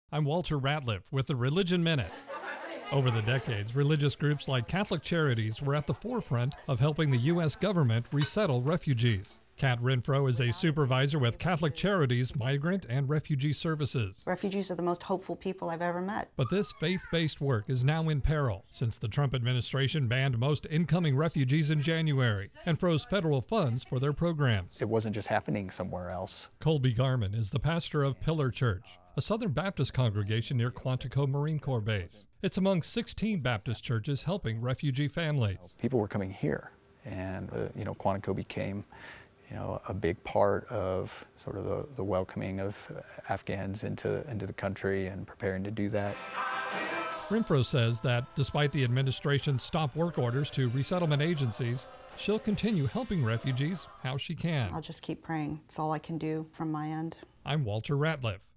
I'm Walter Ratliff with the Religion Minute. Over the decades, religious groups like Catholic Charities were at the forefront of helping the U.S. government resettle refugees. Kat Renfro is a supervisor with Catholic Charities Migrant and Refugee Services. Refugees are the most hopeful people I've ever met. But this faith-based work is now in peril since the Trump administration banned most incoming refugees in January and froze federal funds for their programs. It wasn't just happening somewhere else. Colby Garman is the pastor of Pillar Church, a Southern Baptist congregation near Quantico Marine Corps Base. It's among 16 Baptist churches helping refugee families. People were coming here, and Quantico became a big part of sort of the welcoming of Afghans into the country and preparing to do that. Renfro says that despite the administration's stop work orders to resettlement agencies, she'll continue helping refugees how she can. I'll just keep praying. It's all I can do from my end. I'm Walter Ratliff.